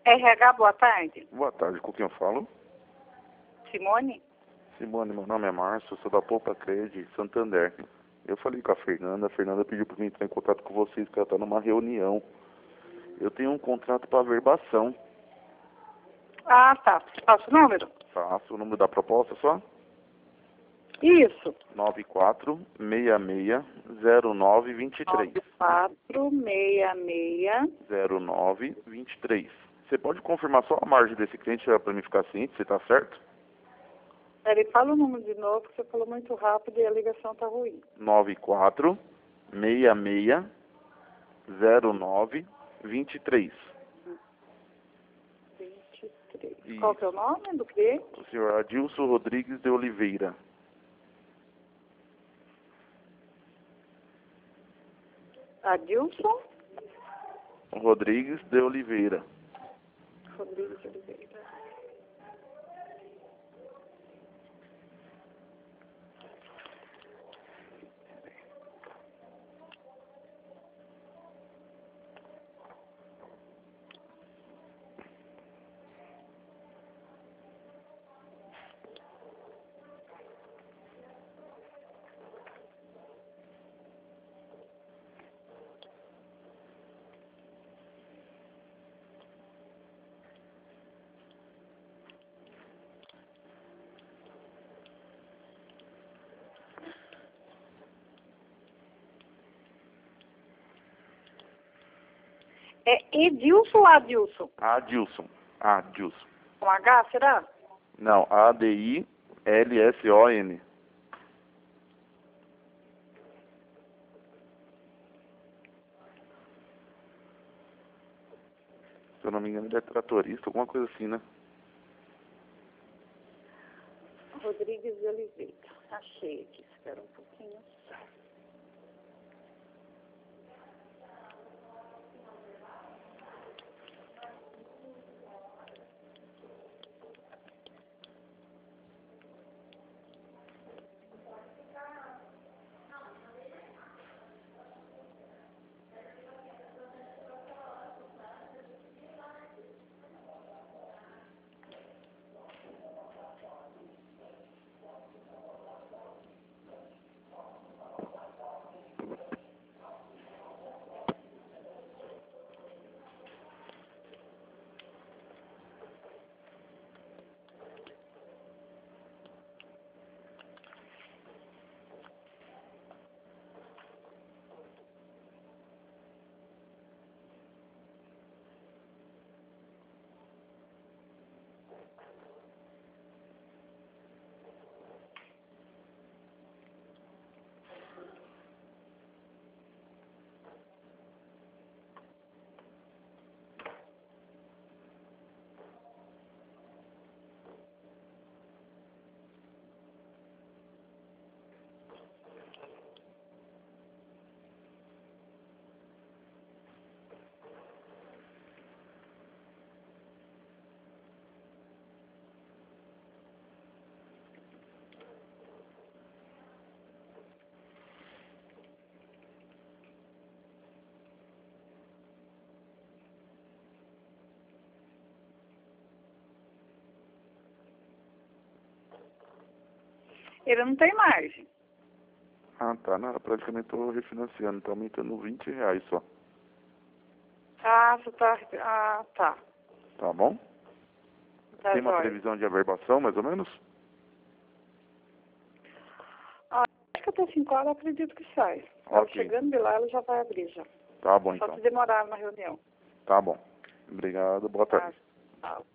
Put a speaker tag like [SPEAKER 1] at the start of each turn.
[SPEAKER 1] RH, boa tarde.
[SPEAKER 2] Boa tarde, com quem eu falo?
[SPEAKER 1] Simone?
[SPEAKER 2] Simone, meu nome é Márcio, sou da Poupa Cred, Santander. Eu falei com a Fernanda pediu para mim entrar em contato com vocês, que ela está numa reunião. Eu tenho um contrato para averbação.
[SPEAKER 1] Ah, tá. Passa o número?
[SPEAKER 2] Faço o número da proposta só?
[SPEAKER 1] Isso.
[SPEAKER 2] 94660923.
[SPEAKER 1] 9466.
[SPEAKER 2] 0923. Você pode confirmar só a margem desse cliente para mim ficar ciente, se tá certo?
[SPEAKER 1] Peraí, fala o número de novo, que você falou muito rápido e a ligação tá ruim.
[SPEAKER 2] 94660923.
[SPEAKER 1] 23.
[SPEAKER 2] Isso.
[SPEAKER 1] Qual que é o nome do cliente?
[SPEAKER 2] O senhor Adilson Rodrigues de Oliveira.
[SPEAKER 1] Adilson
[SPEAKER 2] Rodrigues de Oliveira.
[SPEAKER 1] Rodrigues de Oliveira. É Edilson ou Adilson?
[SPEAKER 2] Adilson.
[SPEAKER 1] Com H, será?
[SPEAKER 2] Não, Adilson. Se eu não me engano, ele é tratorista, alguma coisa assim, né?
[SPEAKER 1] Rodrigues de Oliveira. Achei aqui, espera um pouquinho. Ele não tem margem.
[SPEAKER 2] Ah, tá. Não, eu praticamente estou refinanciando, tá aumentando R$20 só.
[SPEAKER 1] Ah, você tá... Ah, tá.
[SPEAKER 2] Tá bom?
[SPEAKER 1] Tá
[SPEAKER 2] Tem uma
[SPEAKER 1] jóia.
[SPEAKER 2] previsão de averbação, mais ou menos?
[SPEAKER 1] Ah, acho que até 5 horas eu acredito que sai. Ela
[SPEAKER 2] Ok.
[SPEAKER 1] chegando de lá, ela já vai abrir já.
[SPEAKER 2] Tá bom,
[SPEAKER 1] Só
[SPEAKER 2] então.
[SPEAKER 1] se demorar na reunião.
[SPEAKER 2] Tá bom. Obrigado, boa tarde.
[SPEAKER 1] Tá.